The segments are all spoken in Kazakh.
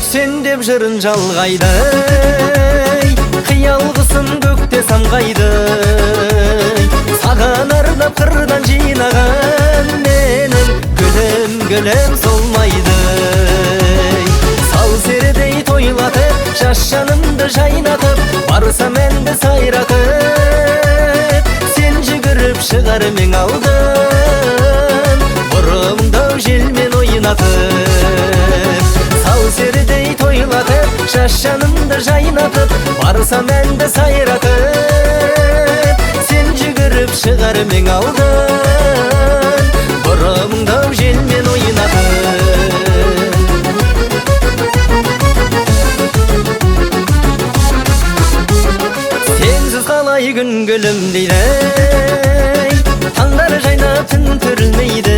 Sen деп жырын жалғайды, қиял қысым көкте самғайды. Саған арнап қырдан жинаған менің гүлім солмайды. Сал серідей тойлатып, жас жанымды жайнатып, барсам әнді сайратып, сен жүгіріп шығар мен алдым, бұрымдау желмен ойнатып. Сал серідей тойлатып, жас жанымды жайнатып, барсам әнді сайратып, сен жүгіріп шығар мен алдым, бұрымдау желмен ойнатып. Сенсіз қалай күн гүлім дейді, таңдар жайнап түн түрілмейді.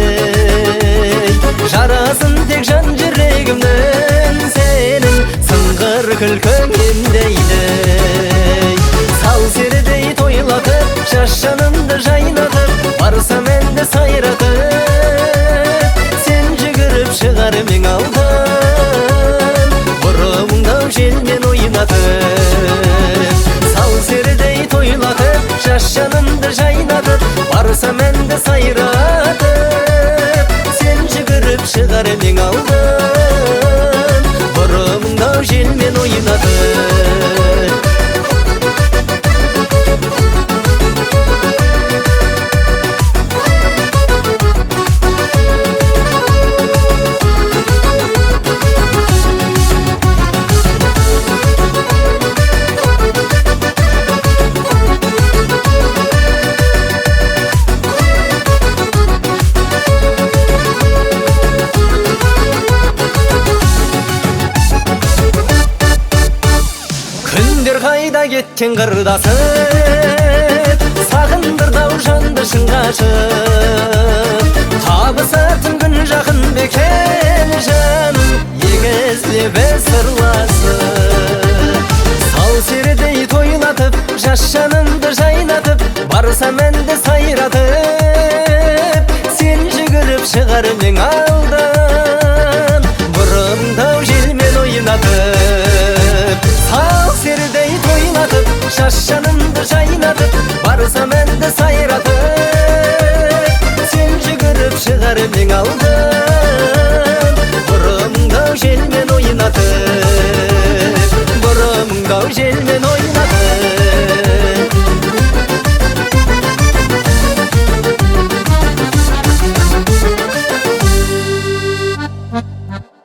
Жарасын тек жан жүрегімнің, сенің сыңғыр күлкің емдейді. Сал серідей тойлатып, жас жанымды жайнатып, барсам әнді сайратып, сен жүгіріп шығар мен алдым, бұрымдау желмен ойнатып. Сал серідей тойлатып, жас жанымды жайнатып, барсам әнді сайратып, сен жүгіріп шығар мен алдым, бұрымдау желмен ойнатып. Қайда кеткен қырдасып, сағындырдау жанды шын қашып. Табысатын күн жақын бекен жаным, егізлеп сырласып. Сал серідей тойлатып, жас жанымды жайнатып, барсам әнді сайратып, сен жүгіріп шығар мен алдым, бұрымдау желмен ойнатып. Сал серідей тойлатып, жас жанымды жайнатып, барсам әнді сайратып,